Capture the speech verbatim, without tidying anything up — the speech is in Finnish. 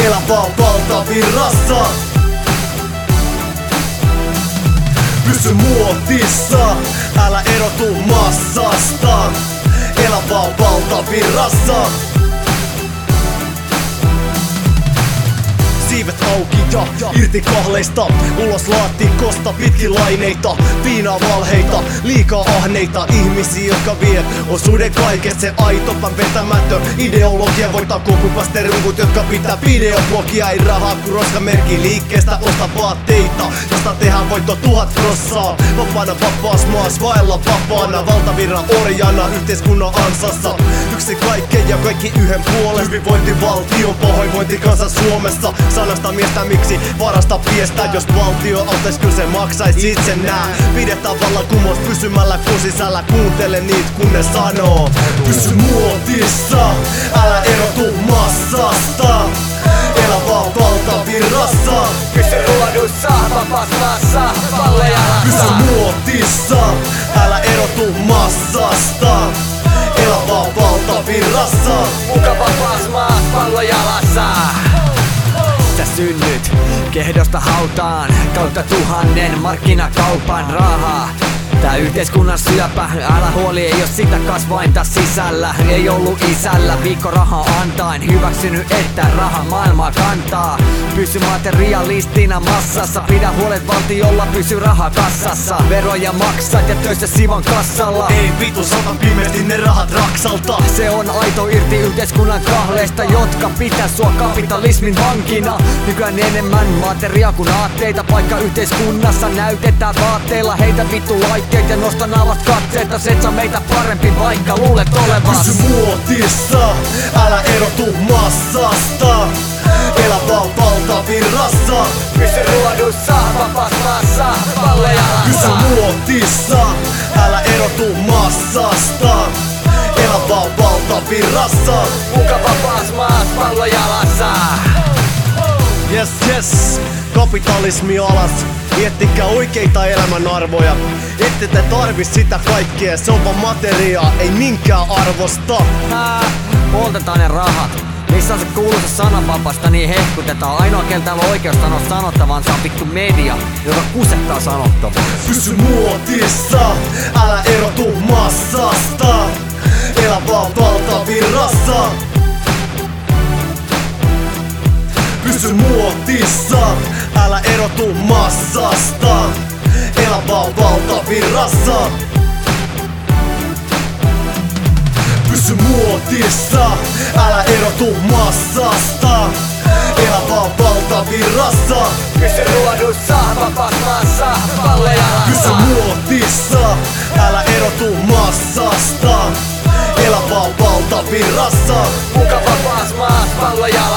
elä vaan valtavirrassa. Pysy muotissa, älä erotu massasta. Elä vaan valtavirrassa. Siivet auki ja irti kahleista, ulos laatikosta pitkin laineita. Piinaa valheita, liikaa ahneita ihmisiä, jotka vie osuuden kaikesta. Se aito vetämätön ideologia voittaa kokupasteruvut, jotka pitää videoblogia. Ei rahaa kun roskamerkki liikkeestä, osta vaatteita, josta tehdään voitto tuhat prossaa. Vapaana vapaas maas, vaella vapaana, valtavirran orjana yhteiskunnan ansassa. Yksi kaikkeen ja kaikki yhden puolen. Hyvinvointivaltion pahoinvointi kansa Suomessa. Sanasta miestä miksi varasta piestä. Jos valtio autais kyllä se maksais itse nää. Pidetään vallankumous pysymällä kun sisällä. Kuuntele niit kun ne sanoo. Pysy muotissa, älä erotu massasta. Elä vaan valtavirrassa. Pysy ruodussa, vapaas maassa, pallo jalassa. Pysy muotissa, älä erotu massasta. Elä vaan valtavirrassa. Muka vapaas maassa, pallo jalassa. Sä synnyt kehdosta hautaan, kautta tuhannen markkinakaupan rahaa. Tää yhteiskunnan syöpä, älä huoli, ei oo sitä kasvainta sisällä. Ei ollu isällä viikko rahaa antain, hyväksynyt että raha maailmaa kantaa. Pysy materialistina massassa, pidä huolet valtiolla, pysy raha kassassa. Veroja maksat ja töissä sivan kassalla. Ei vitu sata pimeästi ne rahat raksalta. Se on aito irti yhteiskunnan kahleista, jotka pitää sua kapitalismin vankina. Nykyään enemmän materiaa kuin aatteita, paikka yhteiskunnassa näytetään vaatteilla. Heitä vittu laikkeet ja nostan alas katseita, set sä meitä parempi vaikka luulet olevas. Pysy muotissa, älä erotu massasta. Elä vaan valtavirrassa. Pysy ruodussa, vapaas maassa, pallo jalassa. Pysy muotissa, älä erotu massasta. Elä vaan valtavirrassa. Muka vapaas maassa, pallo jalassa. Yes, yes, kapitalismi alas. Miettikää oikeita elämän arvoja. Ette te tarvis sitä kaikkea, se on vaan materiaa, ei minkään arvosta. Hää, poltetaan ne rahat. Missä on se kuuluisa sananvapaasta, niin hehkutetaan. Ainoa keltä on oikeus sanoa sanottavansa on vittu media, joka kusettaa sanottavaa. Pysy muotissa, älä erotu massasta. Elä vaan valtavirrassa. Pysy muotissa, älä erotu massasta. Elä vaan valtavirrassa. Pysy muotissa, älä erotu massasta. Elä vaan valtavirrassa. Pysy ruodussa, vapaas maassa, pallo jalassa. Pysy muotissa, älä erotu massasta. Elä vaan valtavirrassa. Muka vapaas maassa, pallo jalassa.